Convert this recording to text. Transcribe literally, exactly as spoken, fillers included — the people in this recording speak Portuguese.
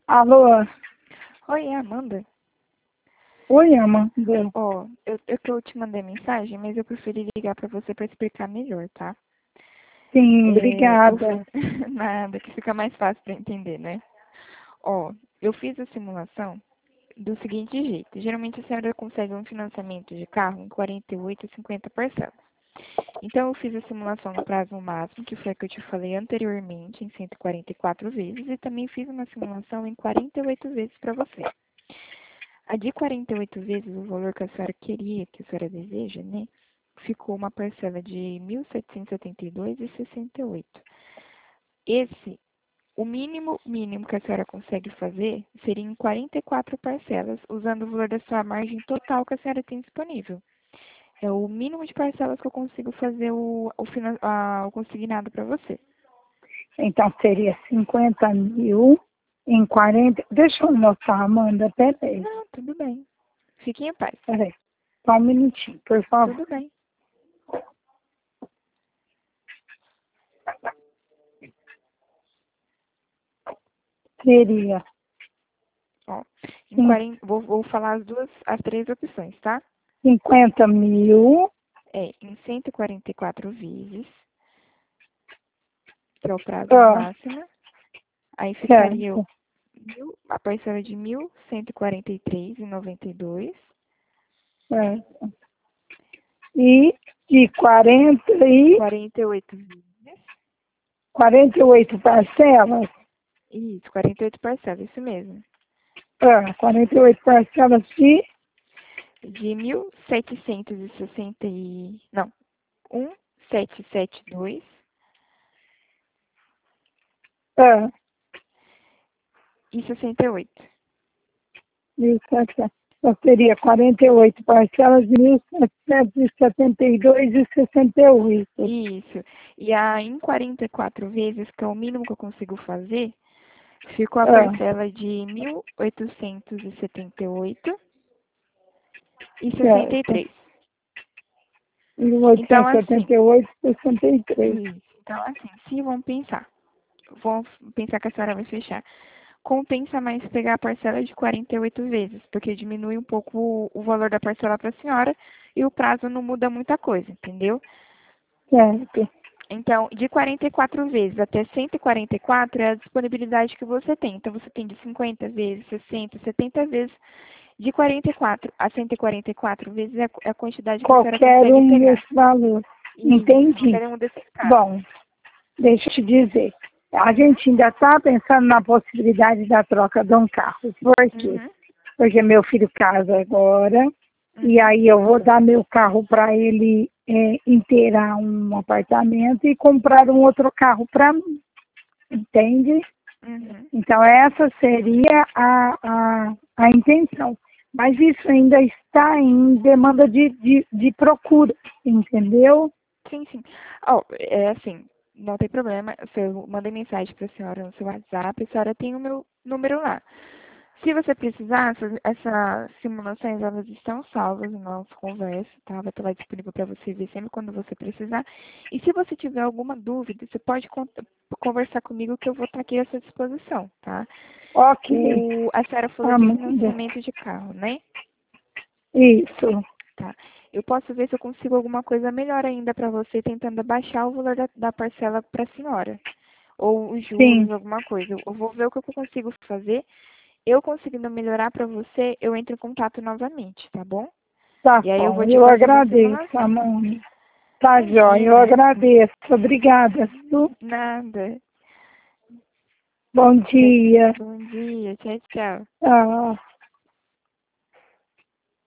Alô? Oi, é a Amanda. Oi, Amanda. Ó, eu, eu que eu te mandei mensagem, mas eu preferi ligar pra você pra explicar melhor, tá? Sim, É, eu obrigada. nada, que fica mais fácil pra entender, né? Ó, eu fiz a simulação do seguinte jeito. Geralmente a senhora consegue um financiamento de carro em quarenta e oito e cinquenta parcelas. Então eu fiz a simulação no prazo máximo, que foi a que eu te falei anteriormente, em cento e quarenta e quatro vezes, e também fiz uma simulação em quarenta e oito vezes para você. A de quarenta e oito vezes o valor que a senhora queria, que a senhora deseja, né? Ficou uma parcela de mil setecentos e setenta e dois reais e sessenta e oito centavos. Esse, o mínimo mínimo que a senhora consegue fazer seria em quarenta e quatro parcelas, usando o valor da sua margem total que a senhora tem disponível. É o mínimo de parcelas que eu consigo fazer o, o, finan- a- o consignado para você. Então seria cinquenta mil em quarenta. Deixa eu anotar, Amanda. Peraí. Não, tudo bem. Fique em paz. Peraí. Só um minutinho, por favor. Tudo bem. Seria Ó, em cin- quarenta, vou, vou falar as duas, as três opções, tá? cinquenta mil. É em cento e quarenta e quatro vezes, que é o prazo Ah, máximo. Aí ficaria o certo. mil, a parcela de mil cento e quarenta e três reais e noventa e dois centavos. Certo. E de quarenta e quarenta e oito vezes. quarenta e oito parcelas. Isso, quarenta e oito parcelas, isso mesmo. Ah, quarenta e oito parcelas de. De mil setecentos e sessenta e... Não, um sete sete dois Ah, e sessenta e oito. mil e setecentos. Então seria quarenta e oito parcelas de mil setecentos e setenta e dois reais e sessenta e oito. Isso. E a em quarenta e quatro vezes, que é o mínimo que eu consigo fazer, ficou a Ah, parcela de mil oitocentos e setenta e oito e sessenta e certo. três. mil Então, oitocentos e assim, setenta e oito e sessenta e três. isso. Então, assim, se vão pensar, vão pensar que a senhora vai fechar, compensa mais pegar a parcela de quarenta e oito vezes, porque diminui um pouco o, o valor da parcela para a senhora e o prazo não muda muita coisa, entendeu? Certo. Então, de quarenta e quatro vezes até cento e quarenta e quatro é a disponibilidade que você tem. Então, você tem de cinquenta vezes, sessenta, setenta vezes. De quarenta e quatro a cento e quarenta e quatro vezes é a é a quantidade que a senhora Qualquer consegue um pegar. desse valor. Isso, Entendi. qualquer um desses casos. Bom, deixa eu te dizer. A gente ainda está pensando na possibilidade da troca de um carro. Por quê? Uhum, Porque meu filho casa agora. E uhum, aí eu vou dar meu carro para ele é, inteirar um apartamento e comprar um outro carro para mim. Entende? uhum. Então, essa seria a, a, a intenção. Mas isso ainda está em demanda de, de, de procura, entendeu? Sim, sim. Ó, é assim, não tem problema. Se eu mandei mensagem para a senhora no seu WhatsApp, a senhora tem o meu número lá. Se você precisar, essas, essas simulações, elas estão salvas na nossa conversa, tá? Vai estar lá disponível para você ver sempre quando você precisar. E se você tiver alguma dúvida, você pode con- conversar comigo que eu vou estar aqui à sua disposição, tá? Ok, O, a senhora falou de Amanda. financiamento de carro, né? Isso. Tá. Eu posso ver se eu consigo alguma coisa melhor ainda para você, tentando abaixar o valor da, da parcela para a senhora. Ou os juros, Sim, alguma coisa. Eu vou ver o que eu consigo fazer. Eu conseguindo melhorar para você, eu entro em contato novamente, tá bom? tá E aí eu bom. vou te Eu fazendo a agradeço, simulação. Amanda. Tá, jóia. Eu Imagina, agradeço. Obrigada, viu? nada. Bom Tchau- dia. Bom dia, tchau, tchau. Tchau.